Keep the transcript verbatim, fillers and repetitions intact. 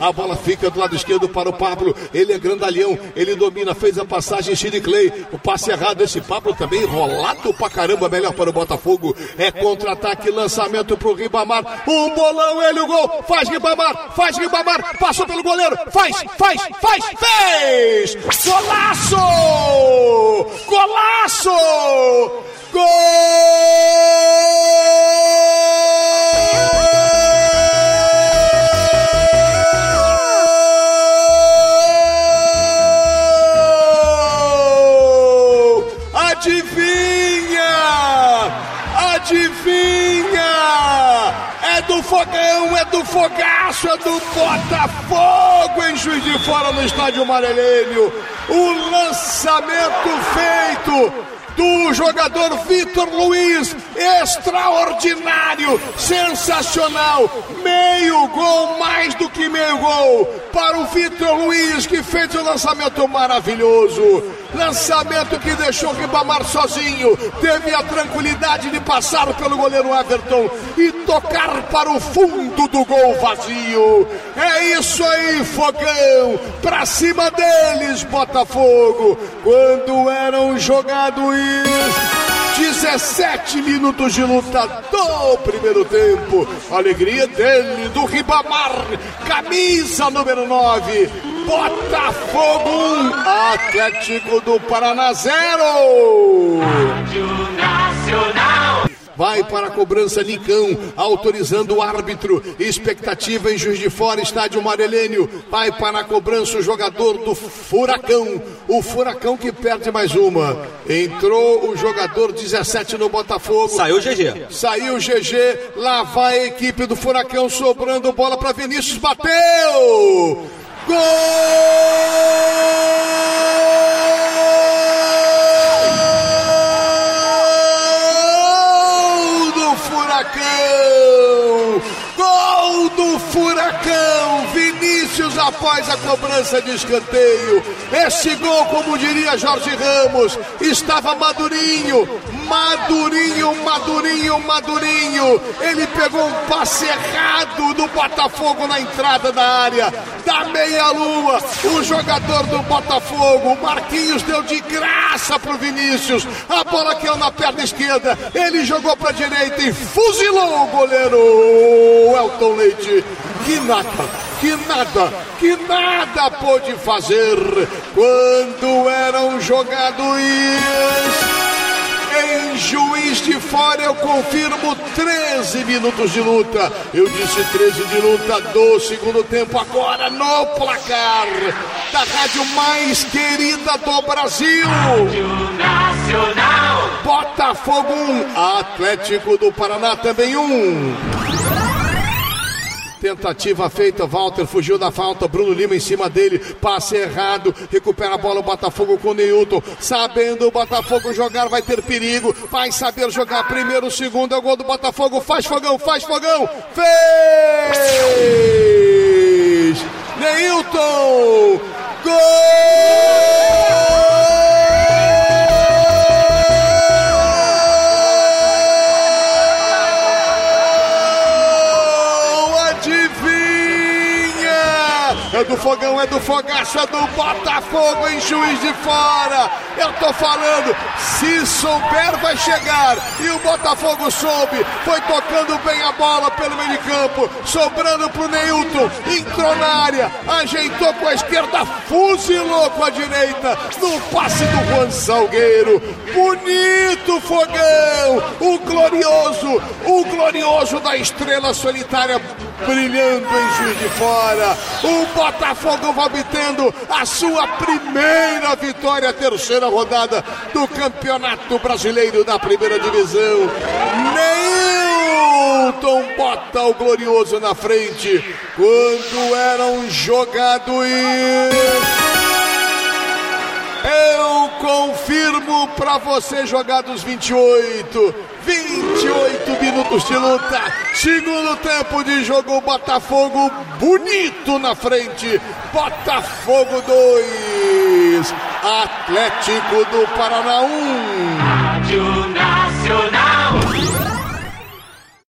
A bola fica do lado esquerdo para o Pablo. Ele é grandalhão, ele domina, fez a passagem, Chile Clay. O passe errado, esse Pablo também enrolado pra caramba, melhor para o Botafogo. É contra-ataque, lançamento pro Ribamar. Um bolão, ele o gol. Faz Ribamar, faz Ribamar. Passou pelo goleiro. Faz, faz, faz, fez! Golaço! Golaço! Gol! Adivinha! Adivinha! É do Fogão, é do Fogaço, é do Botafogo em Juiz de Fora no estádio Amarelênio. O lançamento feito do jogador Vitor Luiz, extraordinário, sensacional, meio gol, mais do que meio gol, para o Vitor Luiz, que fez um lançamento maravilhoso, lançamento que deixou o Ribamar sozinho, teve a tranquilidade de passar pelo goleiro Everton e tocar para o fundo do gol vazio. É isso aí, Fogão, pra cima deles, Botafogo, quando eram jogados dezessete minutos de luta do primeiro tempo. Alegria dele, do Ribamar, camisa número nove. Botafogo um, Atlético do Paraná zero. Rádio Nacional. Vai para a cobrança Nicão, autorizando o árbitro. Expectativa em Juiz de Fora, estádio Amarelênio. Vai para a cobrança o jogador do Furacão. O Furacão que perde mais uma. Entrou o jogador dezessete no Botafogo. Saiu o G G. Saiu o G G. Lá vai a equipe do Furacão, sobrando bola para Vinícius. Bateu! Gol! Gol do Furacão! Vinícius após a cobrança de escanteio. Esse gol, como diria Jorge Ramos, estava madurinho, madurinho, madurinho, madurinho. Ele pegou um passe errado do Botafogo na entrada da área, da meia-lua. O jogador do Botafogo, Marquinhos, deu de graça pro Vinícius. A bola caiu na perna esquerda, ele jogou pra direita e fuzilou o goleiro Elton Leite. Que nada, que nada, que nada pôde fazer quando eram jogados em Juiz de Fora. Eu confirmo treze minutos de luta. Eu disse treze de luta do segundo tempo. Agora no placar da rádio mais querida do Brasil, Rádio Nacional. Botafogo um, Atlético do Paraná também um. Tentativa feita, Walter fugiu da falta, Bruno Lima em cima dele, passe errado, recupera a bola o Botafogo com o Neilton, sabendo o Botafogo jogar, vai ter perigo, vai saber jogar, primeiro, segundo, é o gol do Botafogo, faz Fogão, faz Fogão, fez! Neilton, gol! É do Fogão, é do Fogaço, é do Botafogo em Juiz de Fora. Eu tô falando, se souber vai chegar. E o Botafogo soube, foi tocando bem a bola pelo meio de campo, sobrando pro Neilton, entrou na área, ajeitou com a esquerda, fuzilou com a direita, no passe do Juan Salgueiro. Bonito Fogão, o glorioso, o glorioso da estrela solitária brilhando em Juiz de Fora. O Botafogo vai obtendo a sua primeira vitória, a terceira rodada do Campeonato Brasileiro da Primeira Divisão. Neilton bota o glorioso na frente quando eram jogados. Eu confirmo pra você, jogados vinte e oito, vinte e oito minutos de luta, segundo tempo de jogo, Botafogo bonito na frente, Botafogo dois, Atlético do Paraná um.